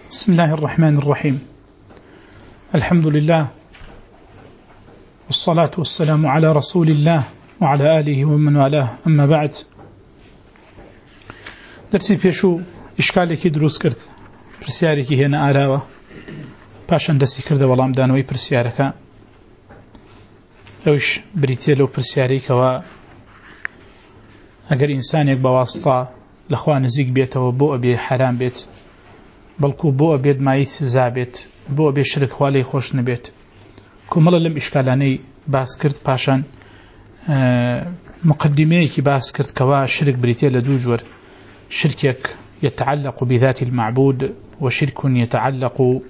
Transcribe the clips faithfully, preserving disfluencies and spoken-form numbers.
بسم الله الرحمن الرحيم. الحمد لله والصلاة والسلام على رسول الله وعلى آله ومن والاه. أما بعد، درسي فيشو إشكالك دروس كرد برسيارك هنا آراوة باشان دسي كرد والله دانوي برسيارك لوش بريتيا لو برسياريك و أجر إنسانك بواسطة لأخوان نزيق بيته وبوء بيه حرام بيت بلكو بوء بيت ما يسزا بيت بوء بيه شرك خوالي خوش نبيت كمالا لم إشكالاني باس كرد باشان مقدميك باس كرد كوا شرك بريتيا لدوجور شركك يتعلق بذات المعبود وشرك يتعلق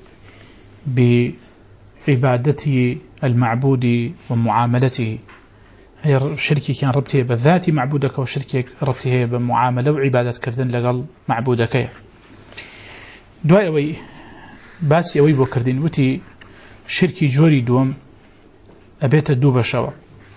بعبادته المعبود ومعاملته. هي شركي كان ربطه بذات معبودك وشركك ربطه بمعاملة وعبادة كردن لقل معبودك. دواء أوي باسي أوي بوكردين وتي شركي جوري دوم أبيت الدوبة شوا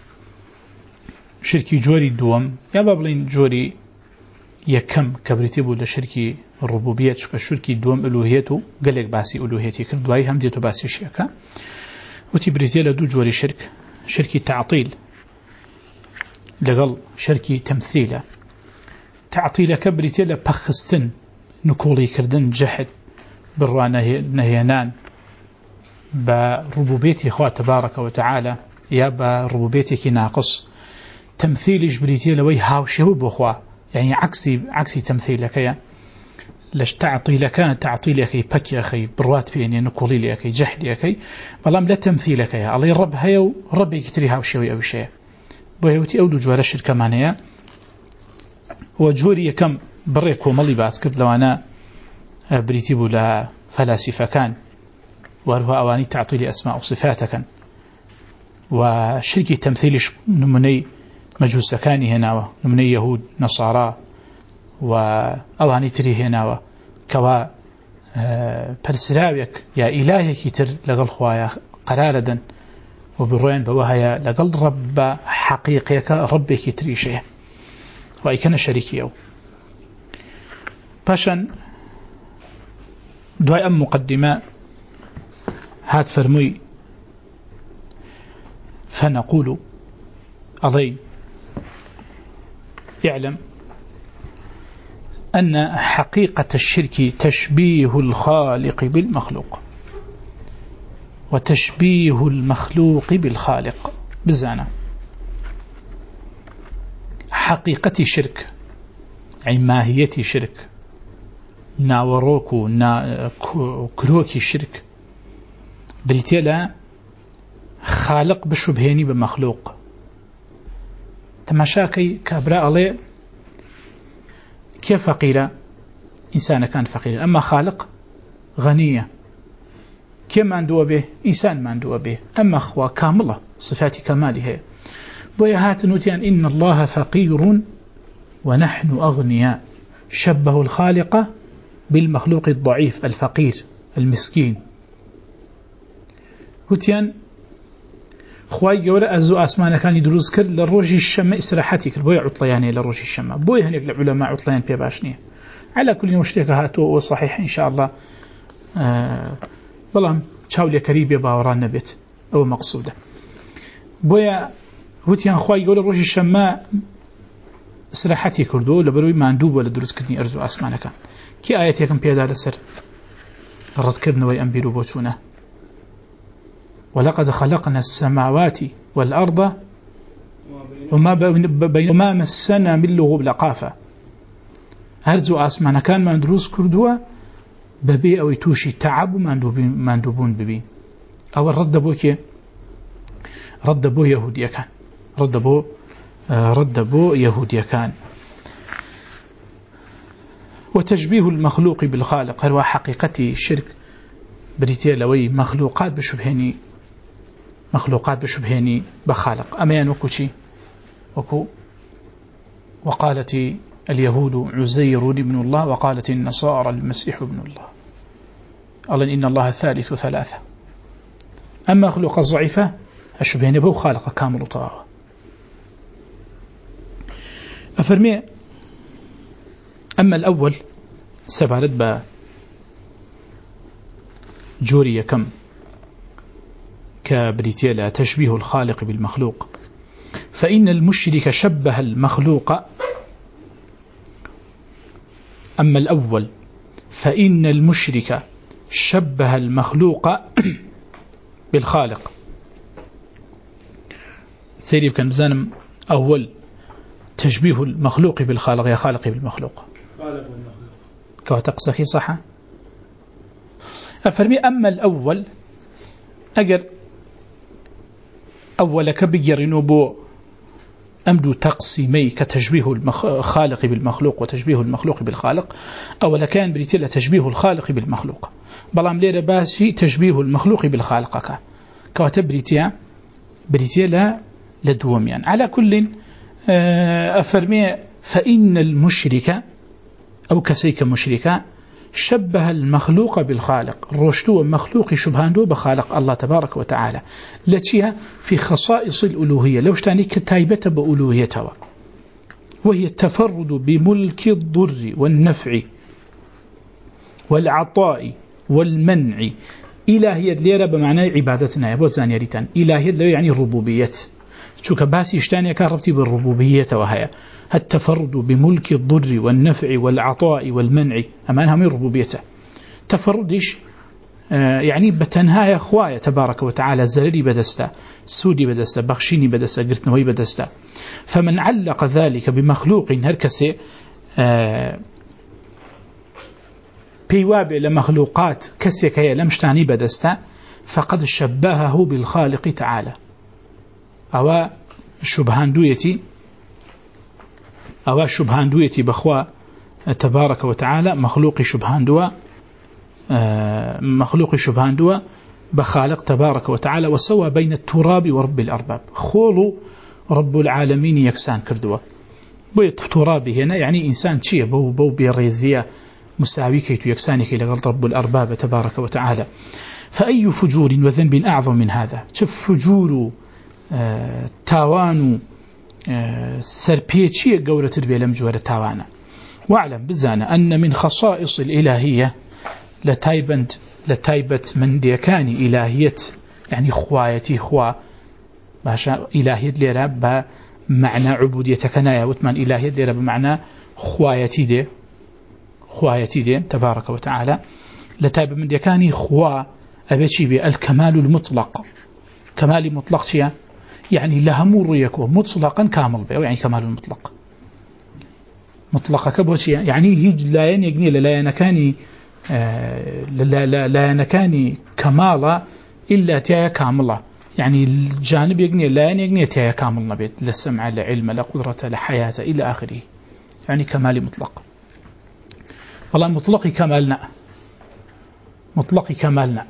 شركي جوري دوم يا بابلين جوري يكم كبرتبو لشركي الربوبية شركي دوم ألوهيته قالك باسي ألوهيتي كرد دواء هم ديتو باسي شيكا وتي بريتيلا دو جوري شرك شركي تعطيل لقل شركي تمثيله تعطيل كبرتيلا بخستن نكولي كردن جحد بروانا نهينان بربوبيتي خواه تبارك وتعالى يا بربوبيتك ناقص تمثيل جبريتي لوي هاوشي بخوا يعني عكسي عكسي تمثيلك يا لش تعطيلك تعطيلك بكي أخي بروات فيني نقولي لك جحد أخي بلام لا تمثيلك يا الله رب هيا ربي يكتري هاوشي أو شيء بويوتي أودو جوار الشركة مانيا وجوري كم بريك ومالي باسكت لو أنا بريتي بولا فلاسفة كان وهو أواني تعطيل أسماء وصفاتك وشركة تمثيل نمني مجوس كان هنا نمني يهود نصارى وأواني تري هنا كوا برسراويك يا إلهي كتر لقل خوايا قراردا وبروين بوهايا لقل رب حقيقيك ربي كتري شيء وأي كان شريكي باشان دواء أم مقدمة هات فرمي فنقول أضي يعلم أن حقيقة الشرك تشبيه الخالق بالمخلوق وتشبيه المخلوق بالخالق بزانا. حقيقة شرك أي ماهية شرك ناوروكو نا كروكي شرك بريتيلا خالق بشبهيني بمخلوق تماشاكي كابراء الله كيف فقيرة إنسان كان فقيرا أما خالق غنية كيف ما عنده به إنسان ما عنده به أما أخوة كاملة صفات كماله ويهات نوتيان إن الله فقير ونحن أغنياء شبه الخالق بالمخلوق الضعيف الفقير المسكين وتيان خواي جورا أزو أسمانا كان يدروز كر للروجي الشماء إسراحاتي كر بوي عطلياني للروجي الشماء بوي هنيك العلماء عطليان بيباشني على كل مشترك هاتو وصحيح إن شاء الله آه بلام تشاولي كريبيا باوران نبت أو مقصودة بوي وتيان خواي جورا الروجي الشماء إسراحاتي كردو لبروي ما ندوب ولا دروز كدني أرزو أسمانا كان كي آيات يكن بيدا لسر الرد كرنا ويأنبيرو بوتونا ولقد خلقنا السماوات والأرض وما بينهما مسنا من لغوب لقافة هرزو أسمانا كان ما ندروز كردوا ببي أو يتوشي تعب ما ندوبون ببي أو الرد بو كي رد بو يهودية كان رد بو رد بو يهودية كان وتشبيه المخلوق بالخالق هو حقيقتي شرك بريتيا لوي مخلوقات بشبهني مخلوقات بشبهني بخالق أميان وكوشي وكو وقالت اليهود عزير ابن الله وقالت النصارى المسيح ابن الله قال إن الله ثالث ثلاثة. أما مخلوق الضعيفة الشبهني بو خالق كامل طاغة أفرمي. أما الأول سبالت با جوري كم كبريتيلا تشبيه الخالق بالمخلوق. فإن المشرك شبه المخلوق. أما الأول فإن المشرك شبه المخلوق بالخالق. سيدي كان بزانم أول تشبيه المخلوق بالخالق يا خالق بالمخلوق كواتقصخي صحة أفرمي. أما الأول أجر أول كبير نبو أمدو تقسيمي كتشبيه الخالق بالمخلوق وتشبيه المخلوق بالخالق. أولا كان بريتيلا تشبيه الخالق بالمخلوق بلام ليرة باسي تشبيه المخلوق بالخالق كواتب بريتيا بريتيلا لدوم يعني. على كل أفرمي فإن المشرك أو كسيك مشركة شبه المخلوق بالخالق. الرشدو مخلوق شبهاندو بخالق الله تبارك وتعالى لتيها في خصائص الألوهية لو اشتاني كتايبة بألوهيتها وهي التفرد بملك الضر والنفع والعطاء والمنع. إلهية ليرة بمعنى عبادتنا يا بوزان يريتان إلهية لو يعني الربوبية شو كباسي اشتاني كاربتي بالربوبية وهي التفرد بملك الضر والنفع والعطاء والمنع أمانها من ربوبيته. تفردش آه يعني بتنهاية خوايا تبارك وتعالى زرري بدستا سودي بدستا بخشيني بدستا قرتنوي بدستا. فمن علق ذلك بمخلوق هركسي آه بيوابع لمخلوقات كسيكيا لمشتاني بدستا فقد شبهه بالخالق تعالى. أو شبهاندويتي أو شبهاندويتي بخوا تبارك وتعالى مخلوق شبهاندوا مخلوق شبهاندوا بخالق تبارك وتعالى. وسوى بين التراب ورب الأرباب خولوا رب العالمين يكسان كردوا بيت ترابي هنا يعني إنسان شيء بو بو بيريزية مساوي كيتو يكساني كي لغل رب الأرباب تبارك وتعالى. فأي فجور وذنب أعظم من هذا. شوف فجور آه تاوان آه سربيتشي قولة تربية لمجورة تاوانا. واعلم بزانا أن من خصائص الإلهية لتايبند لتايبت من ديكاني إلهية يعني خوايتي خوا باشا إلهية ليرا بمعنى عبودية كنايا وثمان إلهية ليرا بمعنى خوايتي دي خوايتي دي تبارك وتعالى لتايب من ديكاني خوا أبيتشي بي الكمال المطلق. كمال مطلق شيء يعني لهمور يكون مطلقا كامل بي يعني كمال المطلق مطلقا كبوشي يعني هيج لا ينقني لا ينكاني آه لا لا لا ينكاني كمالا إلا تيا كاملة يعني الجانب يقني لا ينقني تيا كامل نبيت لا سمع لا علم لا قدرة لا حياة إلى آخره يعني كمال مطلق. والله مطلق كمالنا مطلق كمالنا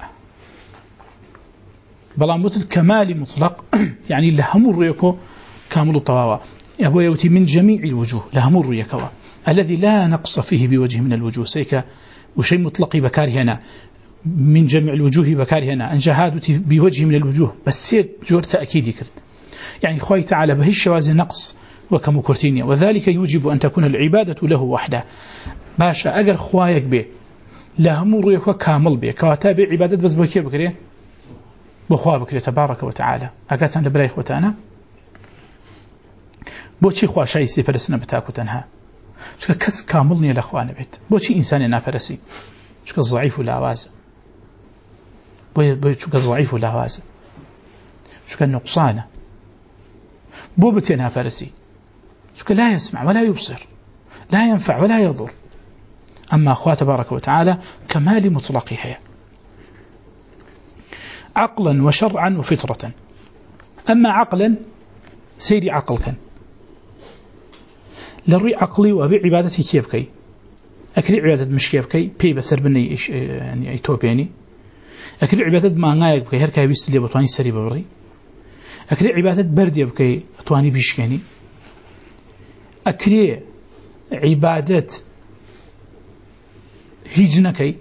بلا مطلق كمال مطلق يعني لهمور يكو كامل الطواوى هو يوتي من جميع الوجوه لهمور يكوا الذي لا نقص فيه بوجه من الوجوه سيكا وشيء مطلق بكار هنا من جميع الوجوه بكار هنا أنجهادتي بوجه من الوجوه بس سيد جور تأكيدي كرت يعني خوي تعالى بهي الشوازي نقص وكم كرتينيا. وذلك يوجب أن تكون العبادة له وحده باشا أجر خوايك به لهمور يكوا كامل به كواتابع عبادة بس بكي بكريه بخوا بكري تبارك وتعالى أقاتنا لبراي خوتانا بوشي خوا شاي سيفرسنا بتاكو تنها شكا كس كاملني لأخوانا بيت بوشي إنساني نافرسي شكا ضعيف الأواز شكا ضعيف الأواز شكا النقصان بو بتي نافرسي شكا لا يسمع ولا يبصر لا ينفع ولا يضر. أما أخوة تبارك وتعالى كمال مطلقها عقلا وشرعا وفطرة. أما عقلا سيري عقل كان للري عقلي وبي عبادتي كيف كي أكري عبادة مش كيف كي بي بسر بني يعني أيتوبيني أكري عبادة ما نايق بكي هركا بيستلي بطواني سري ببري أكري عبادة بردي بكي أطواني بيشكيني أكري عبادة هيجنكي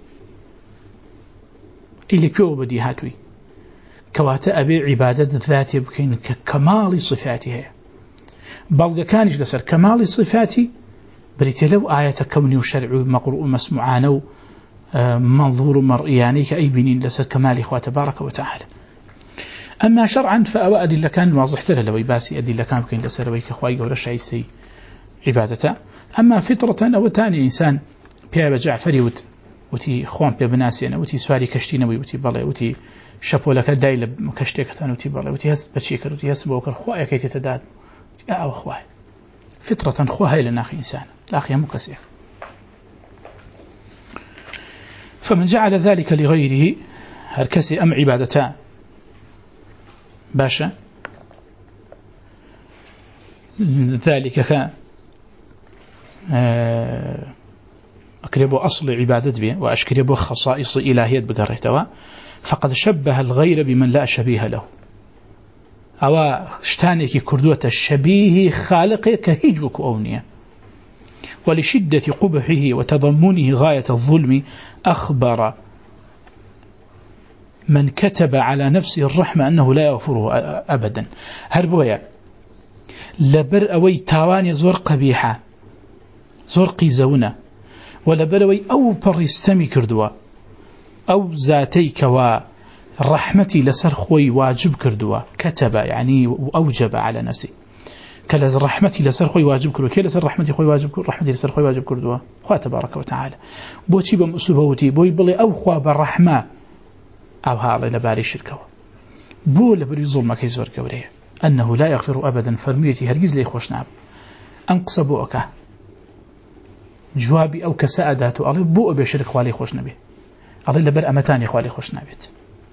اللي كيو بدي هاتوي كواتا أبي عبادة ذاتي بكين ككمال صفاتها بل كانش لسر كمال صفاتي بريت لو آية كوني وشرعي مقروء مسموعانو منظور مرئياني كأي بنين لسر كمال إخوة تبارك وتعالى. أما شرعا فأو أدلة كان واضح له لو يباسي أدلة كان بكين لسر ويك أخوائي ورش عيسي عبادته. أما فطرة أو تاني إنسان بيا جعفري وت وتي خوان بيا بناسينا وتي سفاري كشتينوي وتي بالي وتي شبو لك دايل كشتيكتان وتي بالي وتي هس بتشيكر وتي هس بوكر خوائي كي تتداد أو أخوائي فطرة خوها إلى ناخي إنسان الأخي مكسير. فمن جعل ذلك لغيره هركسي أم عبادتان باشا ذلك كان أكربو أصل عبادت به وأشكربو خصائص إلهية بقريتها فقد شبه الغير بمن لا شبيه له أو اشتانيك كردوة الشبيه خالق كهجوك أونية. ولشدة قبحه وتضمنه غاية الظلم أخبر من كتب على نفسه الرحمة أنه لا يغفره أبدا. هربويا لبر أوي تاواني زور قبيحة زور قيزونة ولبر أوي أو برستمي كردوا أو ذاتيك ورحمتي لسرخوي واجب كردوا كتب يعني أوجب على نفسه كلا رحمتي لسرخوي واجب كردوا كلا سر رحمتي خوي واجب كردوا رحمتي لسرخوي واجب كردوا خواه تبارك وتعالى بوتي بمسلوبوتي بوي بلي أو خواه بالرحمة أو هذا لباري شركه بو لبري ظلمك يزور كوريه أنه لا يغفر أبدا فرميتي هرجز لي خوش ناب أنقص بوك جوابي أو كسأداته الله بو بشرك خوالي خوش نبي الله لبر أمتاني خوالي خوش نابت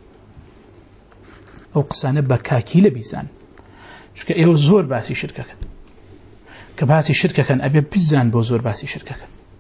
أو قصان بكاكي لبيزان شكا إيو زور باسي شركك كباسي شركك أبي بيزان بو زور باسي شركك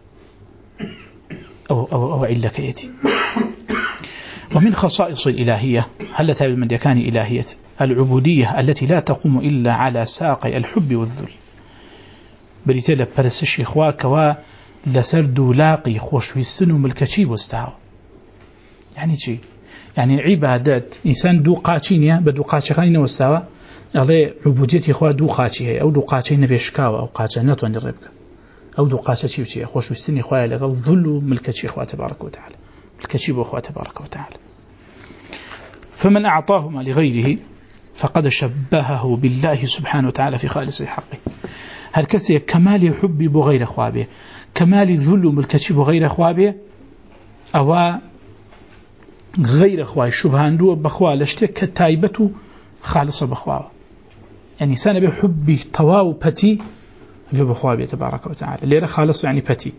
أو, أو, أو علك يتي. ومن خصائص الإلهية هل تابع من ديكان إلهية العبودية التي لا تقوم إلا على ساق الحب والذل بريتيلا برسشي خواك ولسرد لاقي خوش في السن وملكشي واستعو يعني شيء يعني عبادات إنسان دو قاتشينيا بدو قاتشكاني واستعو عليه عبودية إخوة دو قاتشي هي أو دو قاتشي نبيشكاو أو قاتشي نتوان الربك أو دو قاتشي وشي خوش في السن إخوة لغل ذل ملكشي إخوة تبارك وتعالى الكتيب أخوة تبارك وتعالى. فمن أعطاهما لغيره فقد شبهه بالله سبحانه وتعالى في خالص حقه. هل كسي كمال حب بغير أخوابه كمال ذل الكتيب غير أخوابه أو غير أخواه الشبهان دو بخواه لاشتك تايبته خالص بخواه يعني سنة بحب طواو بتي بخوابه تبارك وتعالى ليرى خالص يعني بتي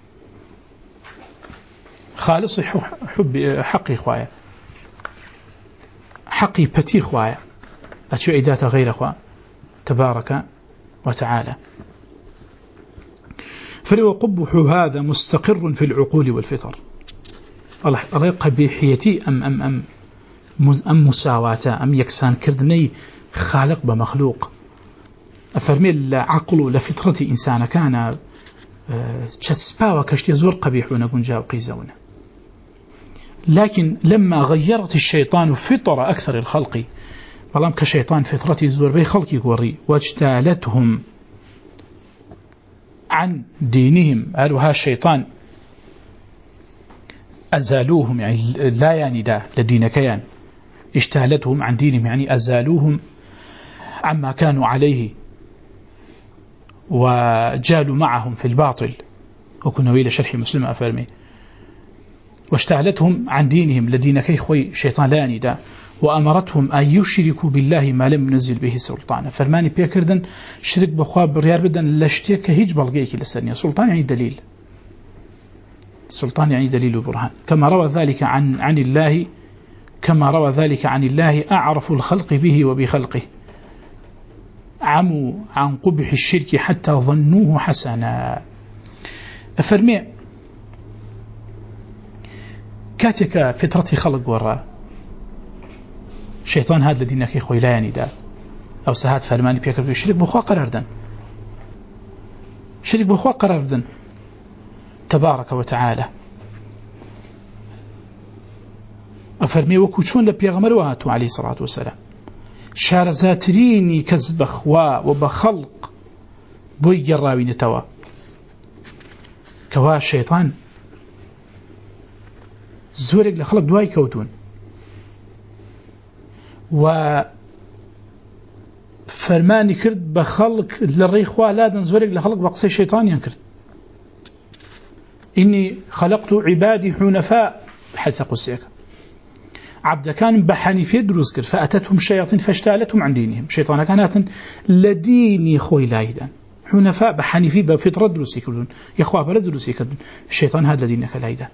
خالص حب حقي خوايا حقي بتي خوايا أتشو إيدات غير خوا تبارك وتعالى. فلو قبح هذا مستقر في العقول والفطر الله قبيحيتي أم أم أم أم مساواة أم يكسان كردني خالق بمخلوق أفرمي العقل لفطرة إنسان كان تشسبا وكشتي زور قبيحون قنجا وقيزون. لكن لما غيرت الشيطان فطر أكثر الخلق فلم كشيطان فطرتي زور بي خلقي قوري واجتالتهم عن دينهم قالوا ها الشيطان أزالوهم يعني لا يعني دا لدين كيان اجتالتهم عن دينهم يعني أزالوهم عما كانوا عليه وجالوا معهم في الباطل وكنا ويل شرح مسلم أفرمي واشتعلتهم عن دينهم لدين كي خوي شيطان لا نداء وأمرتهم أن يشركوا بالله ما لم ينزل به سلطانا فرماني بيكردن شرك بخواب بريار بدن لشتيك هيج بلغيك لسنية سلطان يعني دليل سلطان يعني دليل برهان كما روى ذلك عن, عن الله كما روى ذلك عن الله أعرف الخلق به وبخلقه عموا عن قبح الشرك حتى ظنوه حسنا. أفرمي كاتك فترتي خلق وراء شيطان هذا لدينك يخوي لا يعني دا أو سهات فرماني بيكر الشرك بخوا قرار دن شرك بخوا قرار دن تبارك وتعالى. أفرمي وكوشون لبيغمر واتو عليه الصلاة والسلام شارزاتريني كذب خوا وبخلق بوي جراوي نتوا كوا الشيطان زورك لخلق دواي كوتون و فرماني كرد بخلق للريخوا لادن زورك لخلق بقصي شيطان ينكرد إني خلقت عبادي حنفاء حتى قصيك عبد كان بحنيفية دروس كر فأتتهم الشياطين فاشتالتهم عن دينهم شيطان كانت لديني خوي لايدا حنفاء بحنيفي بفطرة دروسي كردون يخواه بلا دروسي كردون الشيطان هذا لدينك لايدا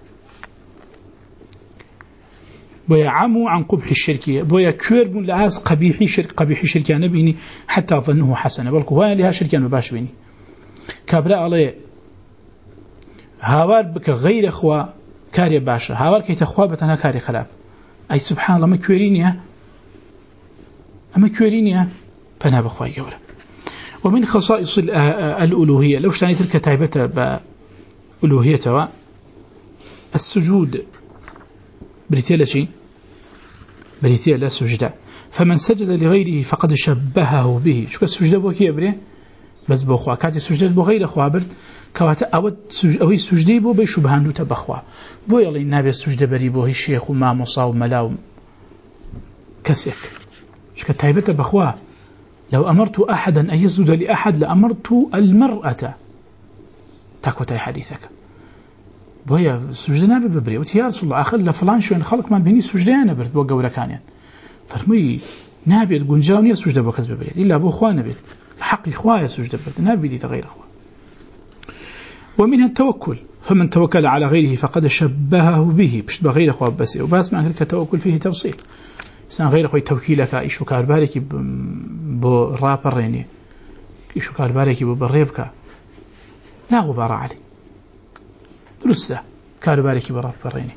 ويعموا عن قبح الشركية بويا كيرب لعاز قبيحي شرك قبيحي شركية نبيني حتى ظنه حسنة بل كوانا لها شركية مباش بيني كابلا علي هاوار بك غير أخوة كاري باشا هاوار كي تخواه بتنها كاري خلاف أي سبحان الله ما كويرينيها أما كويرينيها فأنا بخواي قولا ومن خصائص الألوهية لو شتاني تلك تايبة بألوهية السجود بريتيلا شيء بريتيلا سجدة فمن سجد لغيره فقد شبهه به شو السجدة بوكي بري بس بخوا كاتي سجدة بغير أخوة برد كواتا أود سج أوي سجدي بو بيشبهانو تبخوا بو يلي النبي السجدة بري بو هي شيخ وما مصا وملاو كسك شو كتايبة بخوا لو أمرت أحدا أن يسجد لأحد لأمرت المرأة تاكوتاي حديثك بويا سجدنا ببري وتي يا رسول الله آخر لفلان شو إن خلق من بيني سجدنا برد بو قورا كانيا فرمي نابي تقول جاوني سجدة بو كذب بريد إلا أبو أخوان نبي حق إخوان سجدة برد نابي دي تغير أخوان ومنها التوكل فمن توكل على غيره فقد شبهه به بشت بغير أخوان بس وباس معنى التوكل فيه تفصيل سان غير أخوي توكيلك إيشو كاربارك بو رابر ريني إيشو كاربارك بو بريبك لا غبار عليه درسته كاربارك بو رابر ريني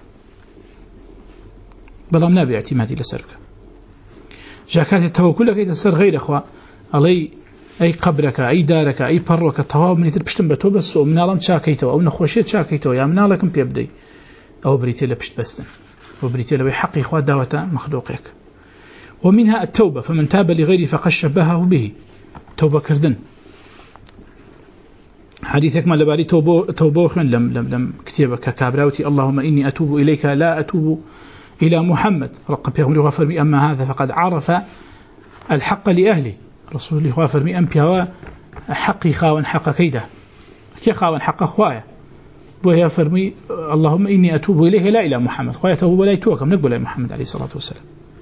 بلام نابي اعتمادي لسرك جاكات التوكل لك يتسر غير أخوة علي أي قبرك أي دارك أي بروك التواب من يتربشتن بتو بس ومن الله شاكيته أو نخوشيت شاكيته يا من الله كم بيبدي أو بريتيلا بشت بستن وبريتيلا بحق إخوة دعوة مخلوقك ومنها التوبة فمن تاب لغيره فقد شبهه به توبة كردن حديثك ما لبالي توبو توبوخ لم لم لم كتابك كابراوتي اللهم إني أتوب إليك لا أتوب إلى محمد رقم بيغمر غفر بي أما هذا فقد عرف الحق لأهله رسول الله غفر بي أمبيا حقي خاون حق كيده كي خاون حق أخوايا وهي فرمي اللهم إني أتوب إليك لا إلى محمد خوايا توب ولا يتوكم نقبل إلى محمد عليه الصلاة والسلام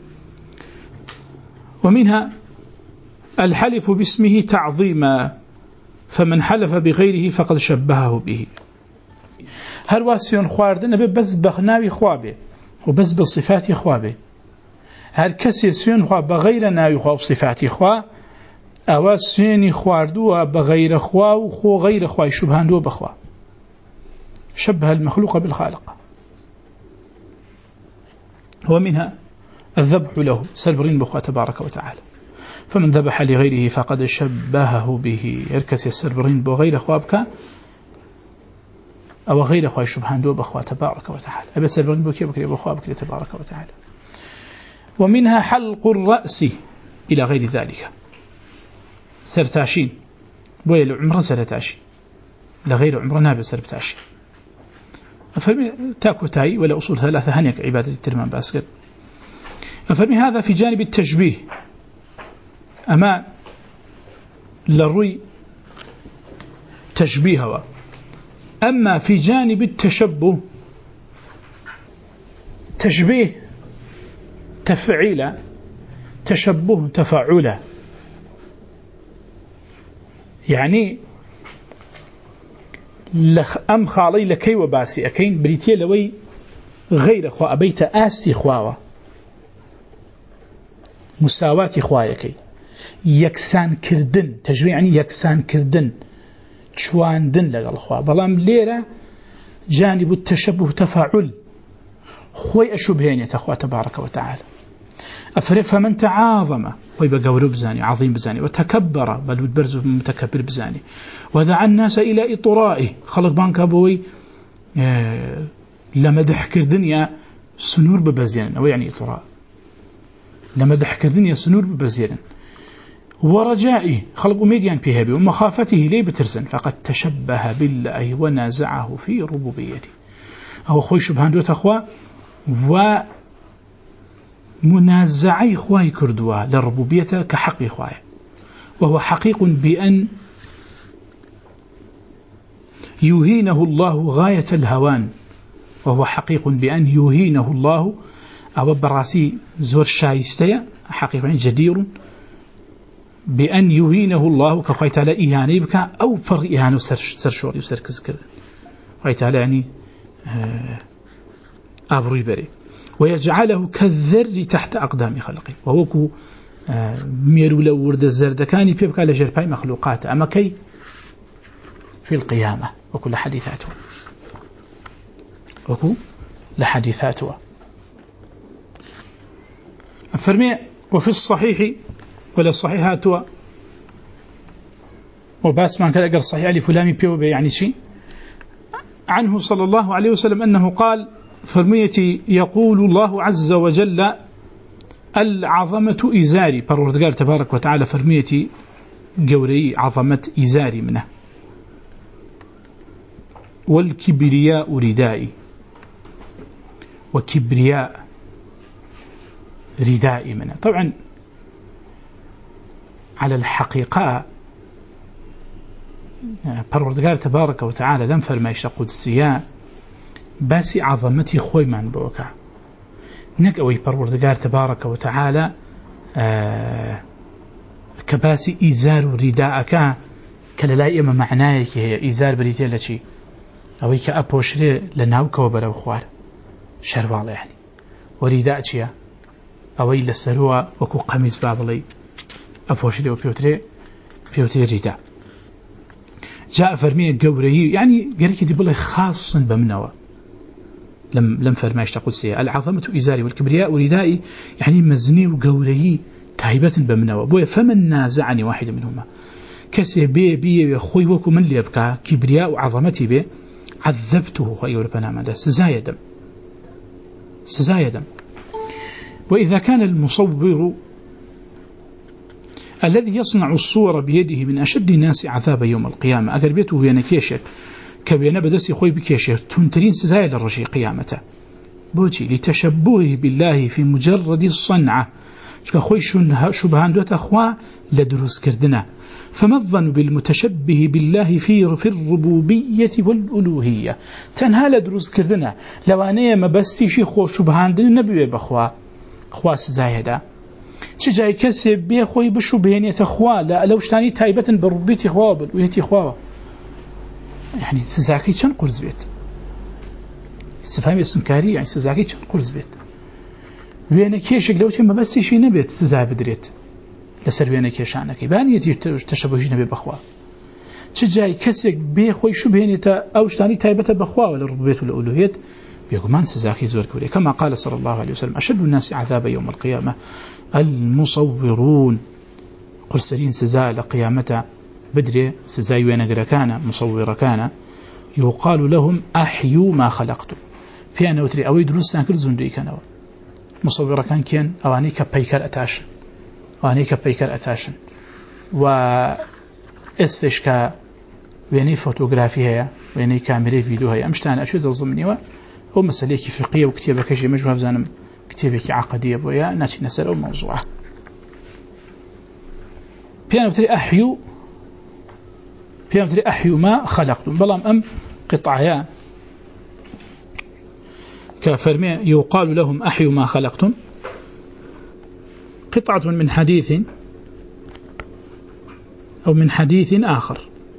ومنها الحلف باسمه تعظيما فمن حلف بغيره فقد شبهه به هل واسيون خواردن بس بخناوي خوابه وبس بالصفات خوابه هل كسي سيون خواب بغير ناوي خواب صفات خواب أو سيوني خواردوا بغير خواب وخو غير خواب شبهان دو بخوا شبه المخلوق بالخالق ومنها الذبح له سلبرين بخوا تبارك وتعالى فمن ذبح لغيره فقد شبهه به يركس السلبرين بغير خوابك أو غير خواب شبهان دو بخوا تبارك وتعالى أبي سلبرين بكي بكري بخوابك تبارك وتعالى ومنها حلق الرأس إلى غير ذلك سرتاشين بويل عمره سرتاشي لغير عمره نابل سرتاشي أفهمي تاكو تاي ولا أصول ثلاثة هنيك عبادة الترمان باسكت أفهمي هذا في جانب التشبيه أما للروي تشبيهه أما في جانب التشبه تشبيه تفعيل تشبه تفاعل يعني لخ أم خالي لكي وباسي أكين بريتيا لوي غير خوا أبيت آسي خواوة مساواة خوايكي يكسان كردن تجوي يعني يكسان كردن شواندن لقال خوا بلام ليرة جانب التشبه تفاعل خوي أشبهين يتخوى تبارك وتعالى أفرف من تعاظم ويبقى قول بزاني عظيم بزاني وتكبر بل برز متكبر بزاني ودعا الناس إلى إطرائه خلق بانك أبوي اه لما دحك الدنيا سنور ببزيان أو يعني إطراء لما دحك الدنيا سنور ببزيان ورجائه خلق ميديان بيهبي ومخافته ليه بترسن فقد تشبه بالله ونازعه في ربوبيته أو خوي شبهان دو تخوى ومنازعي خواي كردوا للربوبية كحق خواي، وهو حقيق بأن يهينه الله غاية الهوان، وهو حقيق بأن يهينه الله أو براسي زور شايستيا حقيقة جدير بأن يهينه الله كخويت على إهاني بك أو فر إهانه سرشور يسركز كذا خويت على يعني أبري بري ويجعله كالذر تحت أقدام خلقه، وهو كو ميرو لو ورد الزردكاني بيبكى على جرباي مخلوقات أما كي في القيامة وكل حديثاته وكل حديثاته. فرمي وفي الصحيح ولا الصحيحات وباس ما كان أقر صحيح لفلامي بيو يعني شيء عنه صلى الله عليه وسلم أنه قال فرميتي يقول الله عز وجل العظمة إزاري، فالوردقار تبارك وتعالى فرميتي قوري عظمة إزاري منه، والكبرياء ردائي، وكبرياء ردائي منه. طبعا على الحقيقة فالوردقار تبارك وتعالى لم فرميش قدسيا باسي عظمتي خوي من بوكا نقوي فالوردقار تبارك وتعالى آه كباسي إزار رداءك كلا إما معناك هي إزار بريتي لشي أو كأبوشري لناوك وبرو خوار شربال يعني ورداء شيا أو إلا سروا وكو قميص بابلي أبوشري وبيوتري بيوتري رداء. جاء فرمية قوري يعني قريك دي بالله خاصا بمنوى لم لم فرماش تقول سيئة العظمة إزاري والكبرياء ردائي يعني مزني وقوري تهيبة بمنوى بويا فمن نازعني واحد منهما كسي بي بي خوي وكو من اللي يبكى كبرياء وعظمتي بي عذبته خير البنام هذا سزايا دم سزايا دم. وإذا كان المصور الذي يصنع الصور بيده من أشد الناس عذاب يوم القيامة أقر بيته بيانا كيشك كبيانا بدسي خوي بكيشك تنترين سزايا للرجي قيامته بوجي لتشبهه بالله في مجرد الصنعة خوي شبهان دوت أخوة لدروس كردنا. فما الظن بالمتشبه بالله في في الربوبية والألوهية تنها لدروس كردنا لو أنا ما بستيشي خو شبهان دن نبي بخوا خواس زايدة تجاي كسب بيه خوي بشبهين يتخوا لا لو شتاني تايبة بربيتي خوا بالوهيتي خوا يعني سزاكي كان قرز بيت استفهام السنكاري يعني سزاكي كان قرز بيت ويانا كيشك لو ما بستيشي نبيت سزا بدريت لسر ويانا كيشانك بانيتي تشبهي نبي بخوا تجاي كسب بيه خوي شبهين يتا أو شتاني تايبة بخوا ولا ربيت والألوهية يقول من سزاكي زور كوري كما قال صلى الله عليه وسلم أشد الناس عذاب يوم القيامة المصورون قرسلين سزاء لقيامته بدري سزاء وينقر كان مصور كان يقال لهم أحيوا ما خلقتم في أنا وتري أوي دروس ناكر زندي كانوا مصور كان كين أواني كبيكر أتاشن أواني كبيكر أتاشن واستشكا ويني فوتوغرافي هي ويني كاميرا فيديو هي أمشتان أشد الضمني و هو مسألة فقهية وكتابة كشي مجموعة بزانم كتابة عقدية بويا ناتي نسأل أو موضوعة بيانا بتري أحيو بيانا بتري أحيو ما خلقتم بلام أم قطعيان كفرمي يقال لهم أحيو ما خلقتم قطعة من حديث أو من حديث آخر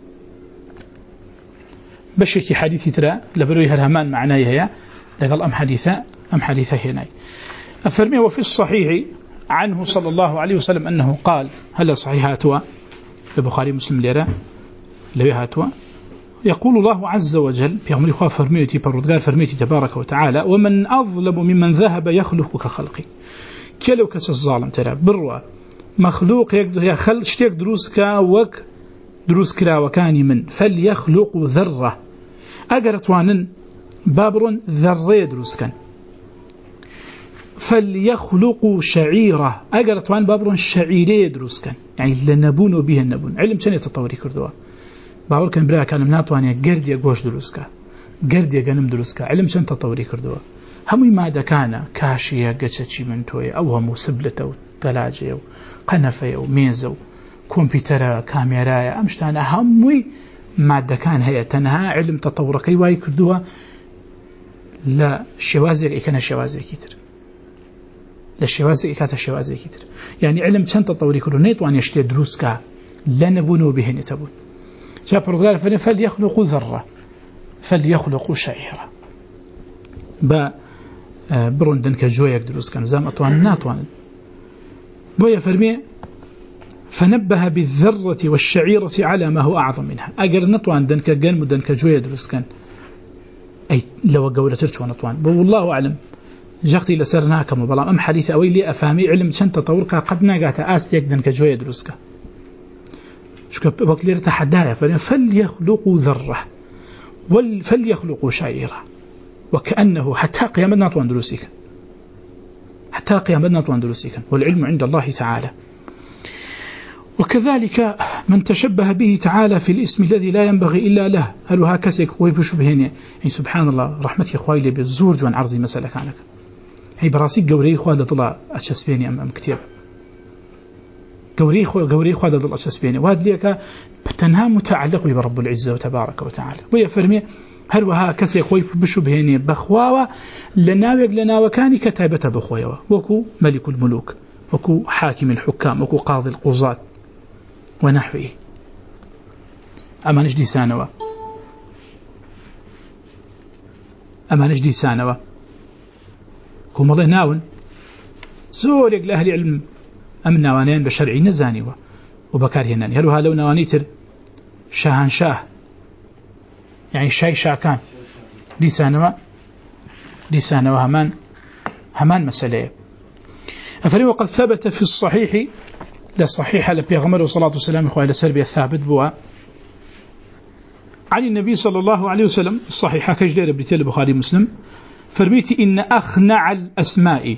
بشكي حديثي ترى لبروي هالهمان معناه هي لقال أم حديثة أم حديثة هنا أفرمي وفي الصحيح عنه صلى الله عليه وسلم أنه قال هل صحيحاتها البخاري مسلم ليرة لبيهاتها يقول الله عز وجل في عمر خواه فرميتي بردقال فرميتي تبارك وتعالى ومن أظلم ممن ذهب يخلق كخلقي كلو كس الظالم ترى بروا مخلوق يخل اشتيك دروسك وك دروس كلا وكاني من فليخلق ذرة أقرت وانن بابر ذرة دروس كان فليخلق شعيرة أقرت وان بابر شعيرة دروس كان يعني لنبون به النبون علم شان يتطوري كردوا بابر كان برا كان مناطوانيا قرد يقوش دروس كان قرد يقنم دروس كان علم شان تطوري كردوا هموی مادەکانە کاشیە گەچەکی منتۆیە ئەو هەموو سبلتە و تەلاجێ و قەنەفەیە و مێزە و کۆمپیوتەرە کامێرایە ئەم شتانە هەمووی مادەکان هەیە تەنها علم تەتەوڕەکەی وای کردووە لە شێوازێک ئەیکەنە شێوازێکی تر لە شێوازێک کاتە شێوازێکی تر یعنی علم چەند تەتەوری کردو نەیتوانێت شتێ دروستکە لە نەبوونەوە بهێنێتە بوون جا پڕۆگار فەرمێ فەلیەخلوقوا ذەرە فەلیەخلوقوا شەعیرە بە بڕۆن دەنکە جۆیەک دروستکەن زام ئەتوانن ناتوانن بۆیە فەرمێ فنبه بالذرة والشعيرة على ما هو أعظم منها أجر نطوان دنك جن مدنك جوية درسكن أي لو جولة ترتوان نطوان والله أعلم جختي لسرناكم بلا أم حديث أوي لي أفهمي علم شن تطورك قد نجات آستيك دنك جوية درسك شو وقت لي تحدايا فليخلقوا ذرة فليخلقوا شعيرة وكأنه حتى قيامنا نطوان دروسك حتى قيامنا نطوان دروسك والعلم عند الله تعالى. وكذلك من تشبه به تعالى في الاسم الذي لا ينبغي إلا له هل هكذا ويبشبهن يعني سبحان الله رحمتي إخوائي لي بالزور جوان عرضي مسألة كانك هي براسي قوري إخوة لطلع أتشسبيني أم, أم كتير قوري إخوة قوري إخوة لطلع أتشسبيني وهذا ليك تنها متعلق برب العزة وتبارك وتعالى ويفرمي هل وهكذا ويبشبهن بخواوة لناوك لناوك كان كتابة بخواوة وكو ملك الملوك وكو حاكم الحكام وكو قاضي القضاة ونحوه أما نجدي سانوا أما نجدي سانوا هم الله ناون زورك لأهل علم أم ناوانين بشرعي نزانيوا وبكار هناني هل هلو نوانيتر شاهن شاه يعني شاي شاكان دي سانوا دي سانوا همان همان مسألة أفريق وقد ثبت في الصحيح لا صحيح لبيغمر والصلاة والسلام إخوة لسربية الثابت بوا عن النبي صلى الله عليه وسلم الصحيحة كجدير بتال البخاري مسلم فرميتي إن أخنع الأسماء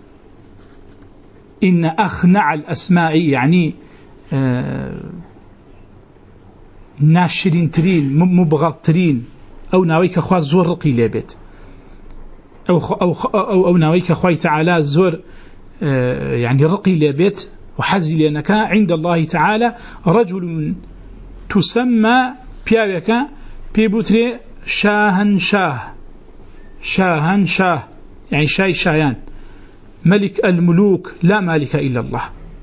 إن أخنع الأسماء يعني آه ناشرين ترين مبغض ترين أو ناويك أخوة زور رقي لابت أو, أو, أو, أو ناويك أخوة تعالى زور آه يعني رقي لابت وحزي لأنك عند الله تعالى رجل تسمى بيابك بيبوتري شاهن شاه شاهن شاه يعني شاي شايان ملك الملوك لا مالك إلا الله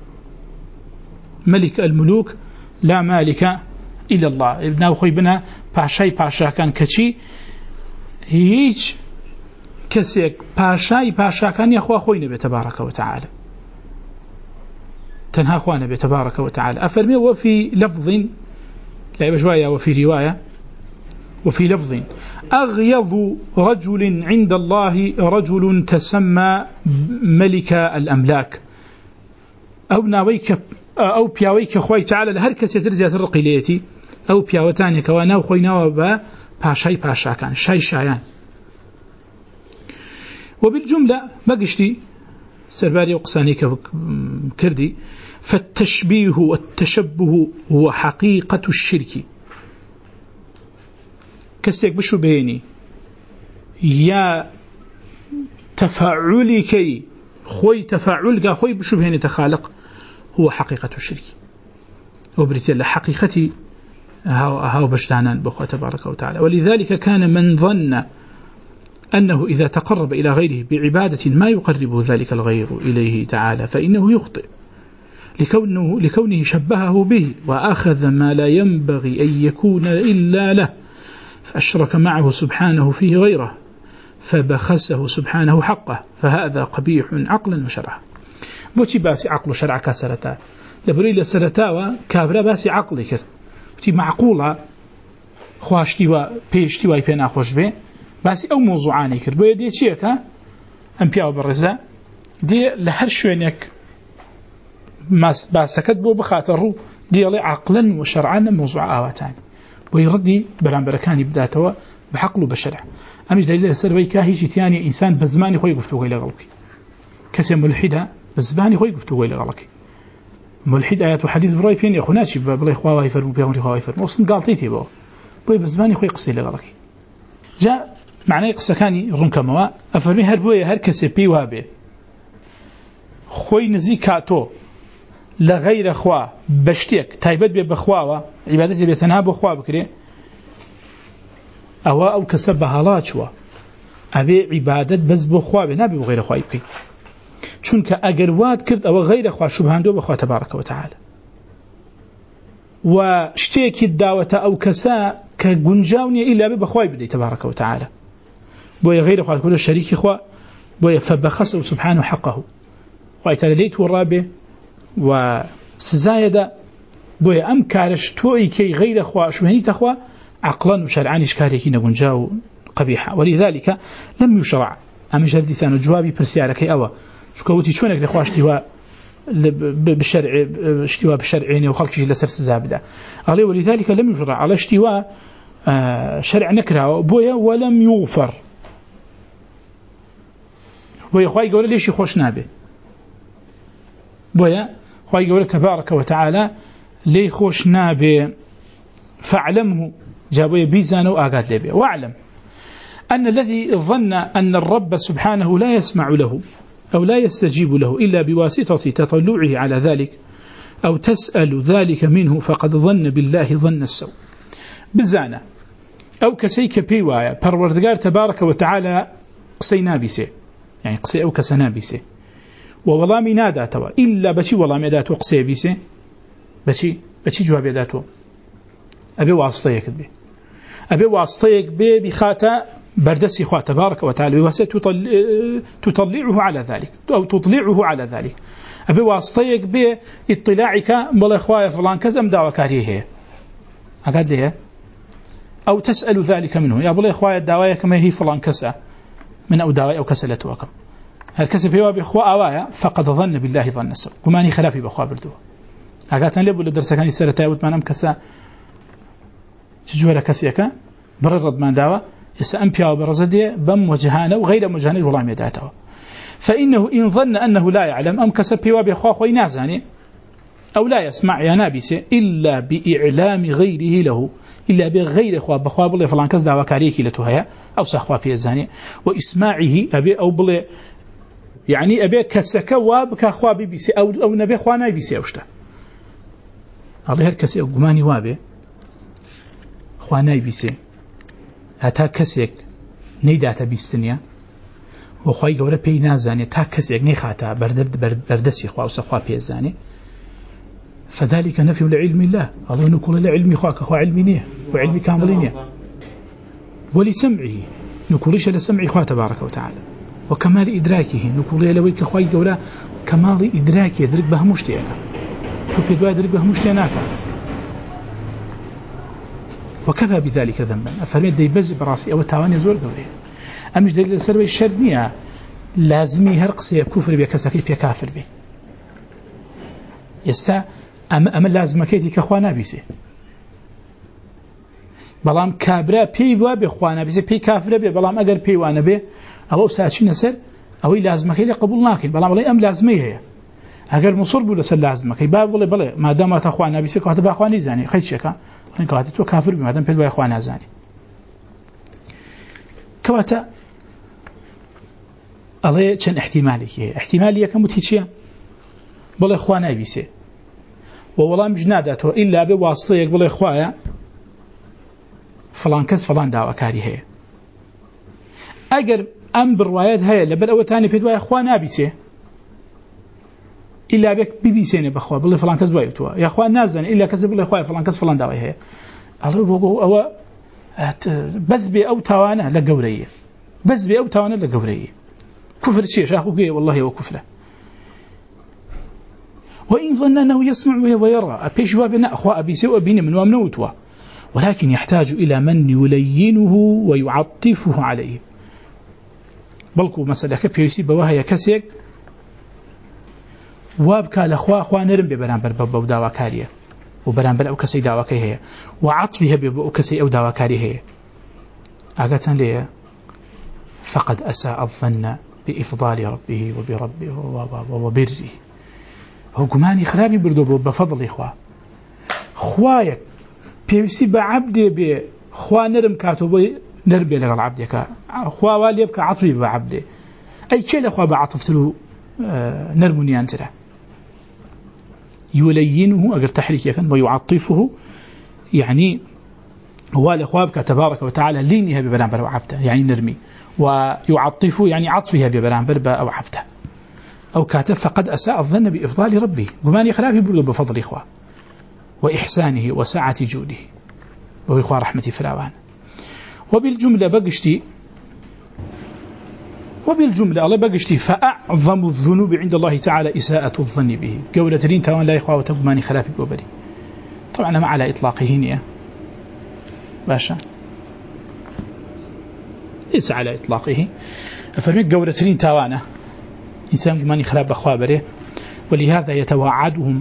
ملك الملوك لا مالك إلا الله ابن أخوي بنا باشاي باشا كان كشي هيج كسيك باشاي باشا كان يخوى أخوي نبي تبارك وتعالى تنها أخوانا بتبارك وتعالى أفرمي وفي لفظ لا بجوايا وفي رواية وفي لفظ أغيظ رجل عند الله رجل تسمى ملك الأملاك أو ناويك أو بياويك أخوي تعالى لهركس يترزي الرقي ليتي أو بياوتاني كوانا أخوينا وبا باشاي باشا كان شاي شايان وبالجملة ما قشتي سرباري وقسانيك كردي فالتشبيه والتشبه هو حقيقة الشرك كسيك بشو بيني يا تفاعلك خوي تفاعلك خوي بشو بيني تخالق هو حقيقة الشرك وبريتي حقيقتي هاو بشتانان بخوة تبارك وتعالى ولذلك كان من ظن أنه إذا تقرب إلى غيره بعبادة ما يقرب ذلك الغير إليه تعالى فإنه يخطئ لكونه, لكونه شبهه به وأخذ ما لا ينبغي أن يكون إلا له فأشرك معه سبحانه فيه غيره فبخسه سبحانه حقه فهذا قبيح عقلا وشرعا بوتي باسي عقل وشرع كسرتا لبري لسرتا وكابرا باسي عقل كر بوتي معقولة خواشتي وبيشتي ويبين أخوش به باسي أو موضوعاني كر بويا دي چيكا أم بياو برزا دي لهر شوينك باسكت بو بخاطر دي عقلا وشرعا موضوع آواتان ويردي بلان بركاني بداتوا بحقل وبشرع أمش دليل السربي كاهيشي تاني إنسان بزماني خوي قفتوه إلى غلقي كسي ملحدة بزماني خوي قفتوه إلى غلقي ملحد آيات وحديث براي فين يخوناتي بلاي خواه يفرمو بيغمري خواه يفرمو أصلا قالتيتي بو بوي بزماني خوي قصي إلى غلقي جاء معنى قسەکانی ڕوونکەمەوە ئەفەرمی هەر بۆیە هەر کەسێ پێی وابێ خۆی نزیک کاتۆ لە غەیرە خوا بە شتێک تایبەت بێ بەخواوە عیبادەتی بێ تەنها بۆ خوا بکرێ ئەوە ئەو کەسە بەهەڵا چووە ئەبێ عیبادەت بەس بۆ خوا بێ نابێ بۆ غەیرە خوای بکەیت چونکە ئەگەر وات کرد ئەوە غەیرە خوا شوبهاندۆ بەخوا تەبارەکە وتەعالە و شتێکی داوەتە ئەو کەسە کە گونجاو نییە ئیلا بێ بەخوای بدەیت تەبارەکە وتەعالە بۆیە غەیرە خوا کردو شەریکی خوا بۆیە فەبەخەسە سبحانه حقه خوای تەعالە لێی تووڕابێ و سزایەدا بۆیە ئەم کارش تۆی کەی غەیرە خوا شوهێنیتە خوا عقلا و شەرعانیش کارێکی نەگونجا و قبيحة ولذلك لم يشرع أما جردي سانو جوابي برسياركي أوا شكوتي شونك لخوا اشتوا بالشرع اشتوا بالشرعين وخلق شيء لسر سزابدا قال ولذلك لم يشرع على اشتوا شرع نكره بويا ولم يغفر بويا خواي يقول ليش يخوش نابه بويا خواي يقول تبارك وتعالى لي خوش نابه فاعلمه جابويا بيزانه وآقاد لبه واعلم أن الذي ظن أن الرب سبحانه لا يسمع له أو لا يستجيب له إلا بواسطة تطلعه على ذلك أو تسأل ذلك منه فقد ظن بالله ظن السوء بزانة أو كسيك بيوايا پروردگار تبارك وتعالى قسي نابسه يعني قسي أو كسنابسه ووالامي ناداتوا إلا بشي والامي داتوا قسي بيسه بشي بشي جواب داتوا أبي واسطيك به أبي واسطيك به بخاتا بردسي خواه تبارك وتعالى بواسطة تطلعه على ذلك أو تطلعه على ذلك أبي واسطيك به اطلاعك بلا خواه فلان كزم دعوة كاريه أقعد ليه أو تسأل ذلك منه يا بلا خواه الدعوة كما هي فلان كسا من أو دعوة أو كسلته وكم هل كسب هو بخواه أوايا فقد ظن بالله ظن السوء كماني خلافي بخواه بردوه أقعد ليه بلا درسة كان يسرتها وتمانم كسا جوهر كسيكا بررد من دعوة يسأنبيا وبرزدية بم وجهانه وغير مجهانه والله يدعته فإنه إن ظن أنه لا يعلم أم كسبي وبيخواه وينازاني أو لا يسمع يا نابسه إلا بإعلام غيره له إلا بغير خواه بخواه بلي فلان كز دعوة كاريكي لتوهيا أو سخواه في الزاني وإسماعه أبي أو بلي يعني أبي كسكا وابك خواه بيبسي أو, أو نبي خواه نايبسي أوشتا الله هركسي أو قماني وابي خواه نايبسي هتا کەسێک نەیداتە بیستنیە و خوای گەورە پێی نازانێت تا کەسێک نەیخاتە بەردەسی خوا وسە خوا پێزانێ فذلك نفي لعلم الله الله نقول لعلم خواك خوا علمي نيه وعلمي كامل نيه ولسمعه نقولش لسمع خوا تبارك وتعالى وكمال إدراكه نقول لويك خواي گەورە كمال إدراكه يدرك بها مشتيانا تو پێدوا يدرك بها مشتيانا وكفى بذلك ذنبا أفرمي دي بز براسي أو تاواني زور قولي أمش دليل السربي الشردنية لازمي هرقسي كفر بي كساكي في كافر بي يستا أما, أما لازم كيدي كخوانا بيسي بلام كابرا بي وابي خوانا بيسي بي كافر بي بلام أقر بي وانا بي أو ساتشي نسر أو لازم كيدي قبول ناكل بلام بلي أم لازمي هي أقر مصر بولا سر لازم كي باب بلي بلي ما دامت أخوانا بيسي كهتبا أخواني زاني خيط شكا كواتا تو كافر بمادام پێت وای خوا نازانی کەواتە ئەڵێ چەند احتیمالێکی احتیمالی یەکەم وتی چییە بڵێ خوا نایبیسێ و وەڵامیش ناداتەوە ئیلا بێ واسطەیەک بڵێ خوایە فڵان کەس فڵان داواکاری هەیە ئەگەر ئەم بڕوایەت هەیە لەبەر ئەوەتانی پێت وایە خوا نابیسێ إلا بك ببيسيني بخوا بلي فلان كز بايتوا يا أخوان نازن إلا كز بلي خوا فلان كز فلان داوي هي الله بقول أو بس بي أو توانا لجورية بس بي أو توانا لجورية كفر شيء شاخو جي والله هو كفره وإن ظن أنه يسمع ويرى أبي جوابنا أخوا أبي سوى بين من ومنوتوا ولكن يحتاج إلى من يلينه ويعطفه عليه بلكو مسألة كبيسي بواها كسيك وابكى لأخوة أخوة نرم ببرانبر ببو داواكارية وبرانبر أو كسي داواكي هي وعطفها ببو كسي أو داواكاري هي أقاتن ليه فقد أساء الظن بإفضال ربه وبربه وبره هو قماني خرابي بردو بفضل إخوة خوايك بيوسي بعبدي بخوا نرم كاتو نربي لغل عبدك خوا واليبك عطفي بعبده أي كلا خوا بعطفت له نرمني أنتره يلينه أجر تحريك يكن ويعطفه يعني هو الأخوابك تبارك وتعالى لينها ببرامبر وعبده يعني نرمي ويعطفه يعني عطفها ببرامبر أو عبده أو كاتب فقد أساء الظن بإفضال ربه قمان يخلافي برغب بفضل إخوة وإحسانه وسعة جوده وإخوة رحمة فلاوان وبالجملة بقشتي وبالجملة الله بقشتي فأعظم الذنوب عند الله تعالى إساءة الظن به قولة لين توان لا إخوة وتقماني خلافي بوبري طبعا ما على إطلاقه نية باشا ليس على إطلاقه فمن قولة لين توانه إنسان قماني خلاف بخوابره ولهذا يتوعدهم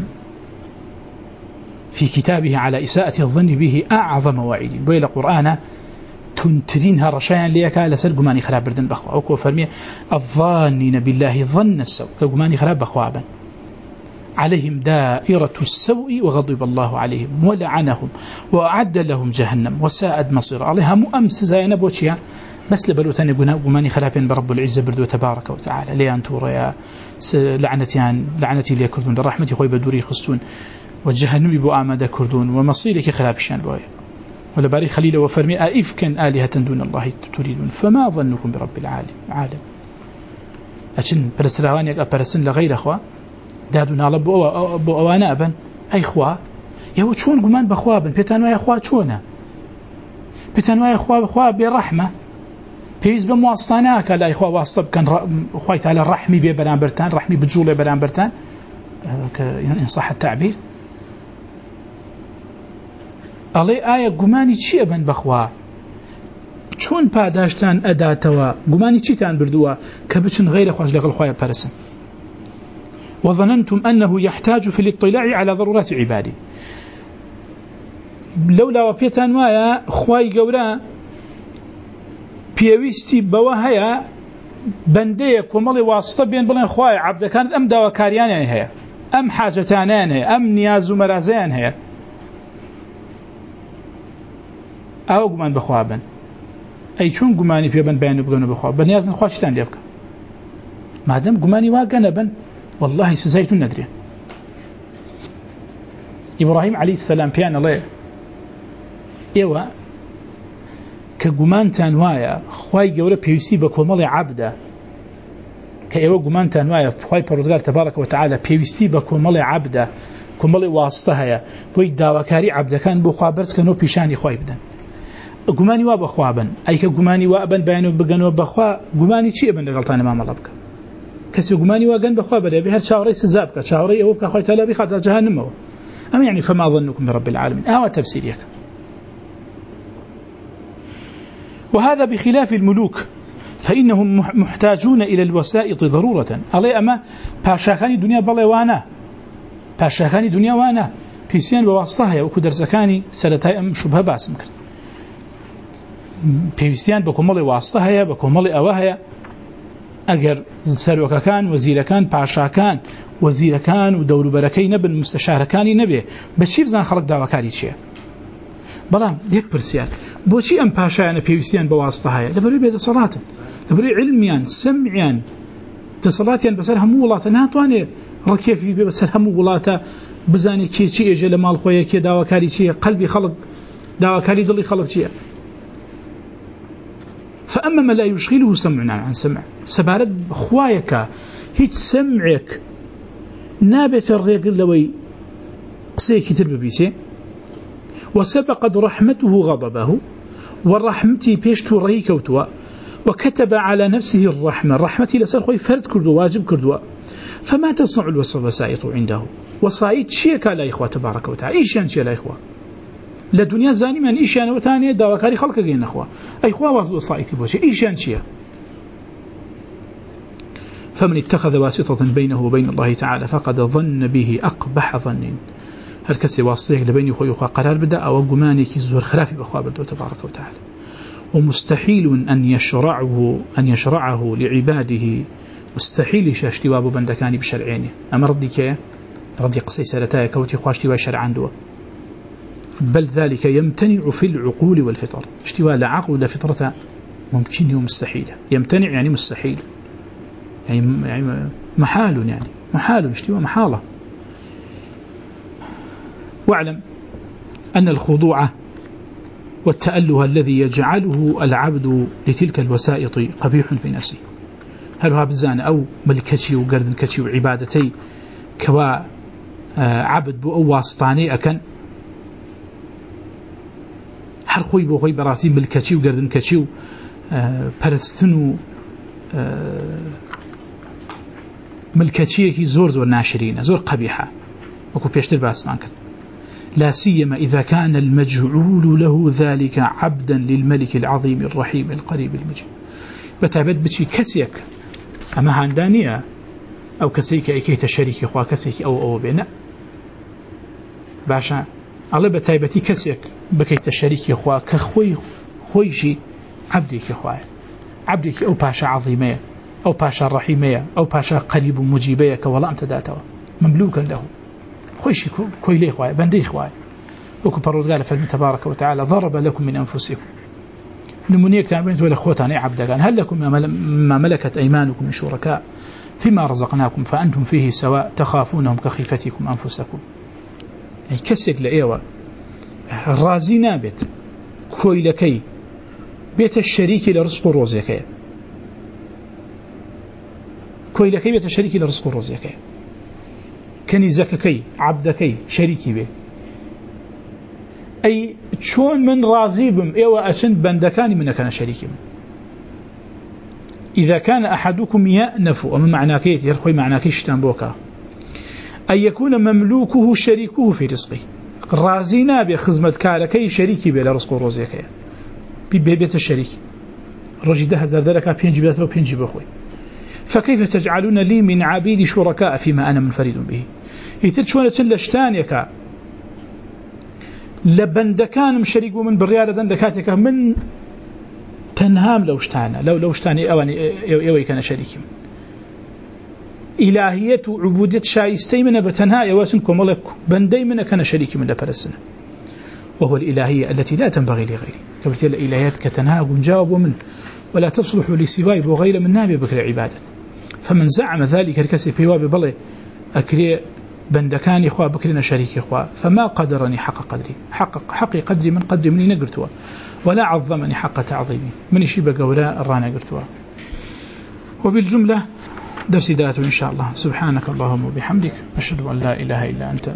في كتابه على إساءة الظن به أعظم وعيد وإلى قرآن تنترينها رشايا ليكا لسر قماني خلاف بردن بخوا أوكو فرمي الظانين بالله ظن السوء كقماني خلاف بخوابا عليهم دائرة السوء وغضب الله عليهم ولعنهم وأعد لهم جهنم وساءت مصير عليها مؤمس زينب وشيا بس لبلوتان يقولون قماني خلافين برب العزة بردو تبارك وتعالى ليان توريا لعنتيان لعنتي لي كردون رحمتي خوي بدوري خصون وجهنم يبو آمد كردون ومصيرك خلافشان بويا ولا باري خليل وفرمي أئفكا آلهة دون الله تريدون فما ظنكم برب العالم عالم أشن برسلوان يقى برسن لغير أخوة دادونا الله بو أوانا أبن أي أخوة يهو شون قمان بأخوة بيتانوا يا أخوة شونا بيتانوا يا أخوة بأخوة برحمة بيز بمواصلاناك لا إخوة واصب كان أخوة تعالى الرحمي ببرامبرتان رحمي بجولة برامبرتان إن صح التعبير الله آية قماني چي أبن بخوا چون پاداشتان أداتوا قماني چي تان بردوا كبچن غير أخواج لغل خوايا برسن وظننتم أنه يحتاج في الاطلاع على ضرورات عبادي لولا وبيتان وايا خواي قولا بيويستي بواهيا بنديك ومالي واسطة بين بلين خواي عبدا كانت أم دواكاريان هي أم حاجتانان هي أم نياز مرازان هي أو قمان بخوابا أي شون قماني في بن بيان يبقون بخوابا بنياز نخواشتان ليبك ما دام قماني واقنا بن والله سزيت الندري إبراهيم عليه السلام بيان الله إيوه كقمان تانوايا خواي قولة بيوسي بكومالي عبدا كإيوه قمان تانوايا خواي بردقال تبارك وتعالى بيوسي بكومالي عبدا كومالي واسطها بوي داوكاري عبدا كان بخوابرت كانوا بيشاني خواي بدن قماني وابا خوابا أي كقماني وابا بيانو بقنوا بخوا قماني چي ابن لغلطان ما ملبك كسي قماني واقن بخوابا بهر شاوري سزابك شاوري أوبك خواي تالا بخاطر جهنم أما يعني فما ظنكم برب العالمين أهو تفسيريك وهذا بخلاف الملوك فإنهم محتاجون إلى الوسائط ضرورة علي أما باشاكاني دنيا بلوانا باشاكاني دنيا وانا بيسيان بواسطها وكو درزكاني سلتاي أم شبه باسم كرد بيسيان بكمالي واسطها بكمالي أواها أجر سروك كان وزير كان باشاكان وزير كان ودور بركي نبن مستشار كاني نبي بشيف زان خلق داوكاري شيء بلام يك برسيان بوشي أم باشانا بيسيان بواسطها لبري بيد صلاة لبري علميان سمعيان تصلاتيان بسر همو ولاتا نهاتواني ركيفي بسر همو ولاتا بزاني كي كي اجي لمال خويا كي داوكاري كي قلبي خلق داوكاري ضلي خلق كي فأما ما لا يشغله سمعنا عن سمع سبارد خوايك هيت سمعك نابت الريق لوي قسيك تربي بيسي وسبقت رحمته غضبه والرحمتي بيشتو رهيكوتوا وكتب على نفسه الرحمة رحمتي لسر خوي فرد كردوا واجب كردوا فما تصنع الوسائط عنده وسائط شيء لا إخوة تبارك وتعالى إيش يعني شيء لا إخوة لدنيا زاني من إيش يعني وثانية دواكاري خلق جين أخوة أي إخوة وسائط بوشي إيش يعني شيء فمن اتخذ واسطة بينه وبين الله تعالى فقد ظن به أقبح ظن هل كسي واسطة لبين أخوة أخوة قرار بدأ أو قماني كيزور خلافي بأخوة بردو تبارك وتعالى ومستحيل أن يشرعه أن يشرعه لعباده مستحيل شاشتي وابو بندكاني بشرعينه أما ردي كيه ردي قصي سرتايا كوتي خواشتي وشرعان دوا بل ذلك يمتنع في العقول والفطر. اشتواء لا عقل ولا فطرة ممكن ومستحيل. يمتنع يعني مستحيل، يعني محال، يعني محال، اشتواء محالة. واعلم أن الخضوع والتأله الذي يجعله العبد لتلك الوسائط قبيح في نفسه. هل هو بزان أو ملكتي وقرد كتي وعبادتي كوا عبد بو أو واسطاني أكن هر خوي بو خوي براسي ملكتي وقرد كتي پرستن ملكتي زور زور ناشرين زور قبيحة وكو بيشتر باسمان كرد. لا سيما إذا كان المجعول له ذلك عبدا للملك العظيم الرحيم القريب المجيب. بتعبد بشي كسيك أما هاندانية أو كسيك أيكيت شريك إخوة كسيك أو أو بينا باشا الله بتعبتي كسيك بكيت شريك إخوة كخوي خويشي عبدك إخوة عبدك أو باشا عظيمية أو باشا رحيمية أو باشا قريب مجيبية كولا أنت داته مملوكا له خويشي كويلي إخوة بندي إخوة. وكو قال فالله تبارك وتعالى ضرب لكم من أنفسكم نمونيك تعبين ولا خوتاني عبدا قال هل لكم ما ملكت أيمانكم من شركاء فيما رزقناكم فأنتم فيه سواء تخافونهم كخيفتكم أنفسكم. يعني كسك لأيوة الرازي نابت كويلكي بيت الشريك لرزق روزيكي كويلكي بيت الشريك لرزق روزيكي كنيزككي عبدكي شريكي به أي شون من رازيبم إيوة أشند بندكاني منك أنا شريكي. إذا كان أحدكم يأنف ومن معناكيت يرخي معناكيش تنبوكا أن يكون مملوكه شريكه في رزقه رازينا بخزمة كالكي شريكي بلا رزق روزيكي ببيت الشريك الرجل ده هزار ذلك بينجي بذاته وبينجي بأخوي فكيف تجعلون لي من عبيد شركاء فيما أنا منفرد به. يترشون تلشتانيك لبندكان مشريك ومن بالرياضة دندكاتك من تنهام لو اشتانا لو لو اشتاني أواني أوي كان شريكي إلهية وعبودية شايستي من بتنها يواسنكم ملك بندي من كان شريكي من لبرسنا وهو الإلهية التي لا تنبغي لغيري. كبرت الإلهيات كتنها ونجاوب ومن ولا تصلح لسواي وغير من نابي بكر عبادة. فمن زعم ذلك الكسي في واب بلي أكري بندكاني إخوة بكرنا شريك إخوة فما قدرني حق قدري حق حقي قدري من قدري مني نقرتوا ولا عظمني حق تعظيمي من يشيب قولاء الرانا قرتوا. وبالجملة درس داته إن شاء الله. سبحانك اللهم وبحمدك أشهد أن لا إله إلا أنت